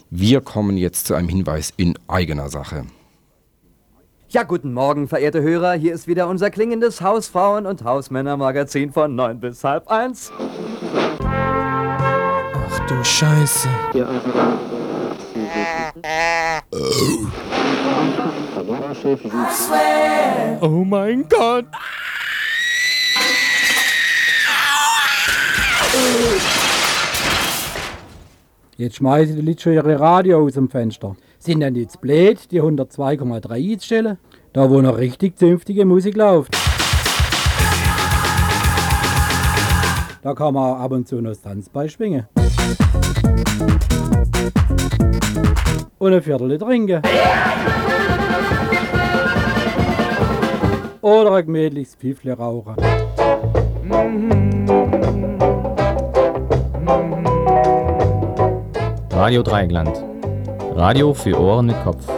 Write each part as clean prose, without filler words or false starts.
Wir kommen jetzt zu einem Hinweis in eigener Sache. Ja, guten Morgen, verehrte Hörer. Hier ist wieder unser klingendes Hausfrauen- und Hausmännermagazin von 9 bis halb 1. Ach du Scheiße. Oh mein Gott. Jetzt schmeißen die Leute schon ihre Radio aus dem Fenster. Sind denn jetzt blöd, die 102,3 einzustellen? Da wo noch richtig zünftige Musik läuft. Da kann man ab und zu noch das Tanzbein schwingen. Und ein Viertel trinken. Oder ein gemütliches Pfiffle rauchen. Radio Dreieckland. Radio für Ohren mit Kopf.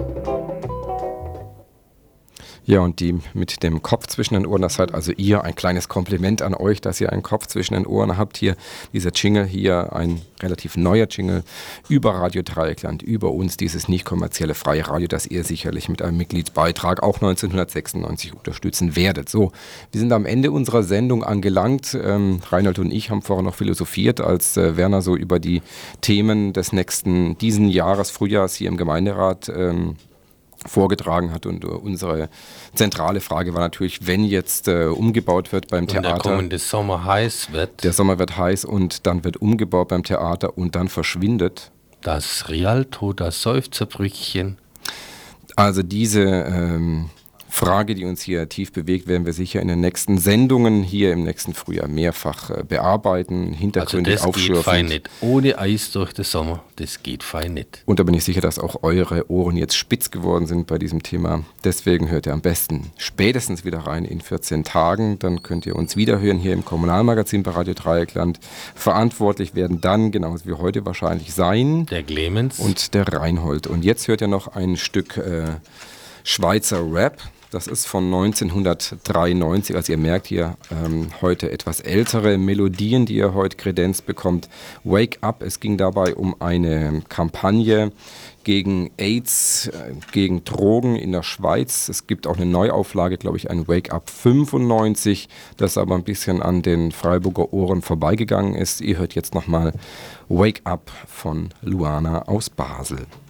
Ja, und die mit dem Kopf zwischen den Ohren, das seid also ihr. Ein kleines Kompliment an euch, dass ihr einen Kopf zwischen den Ohren habt. Hier dieser Jingle, hier ein relativ neuer Jingle über Radio Dreieckland, über uns, dieses nicht kommerzielle freie Radio, das ihr sicherlich mit einem Mitgliedsbeitrag auch 1996 unterstützen werdet. So, wir sind am Ende unserer Sendung angelangt. Reinhold und ich haben vorher noch philosophiert, als Werner so über die Themen diesen Jahres, Frühjahrs hier im Gemeinderat vorgetragen hat, und unsere zentrale Frage war natürlich, wenn jetzt umgebaut wird beim Theater. Und der kommende Sommer heiß wird. Der Sommer wird heiß und dann wird umgebaut beim Theater und dann verschwindet. Das Rialto, das Seufzerbrückchen. Also diese Frage, die uns hier tief bewegt, werden wir sicher in den nächsten Sendungen hier im nächsten Frühjahr mehrfach bearbeiten, hintergründig aufschürfen. Das geht fein nicht. Ohne Eis durch den Sommer, das geht fein nicht. Und da bin ich sicher, dass auch eure Ohren jetzt spitz geworden sind bei diesem Thema. Deswegen hört ihr am besten spätestens wieder rein in 14 Tagen. Dann könnt ihr uns wiederhören hier im Kommunalmagazin bei Radio Dreieckland. Verantwortlich werden dann, genauso wie heute wahrscheinlich, sein der Clemens und der Reinhold. Und jetzt hört ihr noch ein Stück Schweizer Rap. Das ist von 1993, also ihr merkt hier heute etwas ältere Melodien, die ihr heute Kredenz bekommt. Wake Up, es ging dabei um eine Kampagne gegen AIDS, gegen Drogen in der Schweiz. Es gibt auch eine Neuauflage, glaube ich, ein Wake Up 95, das aber ein bisschen an den Freiburger Ohren vorbeigegangen ist. Ihr hört jetzt nochmal Wake Up von Luana aus Basel.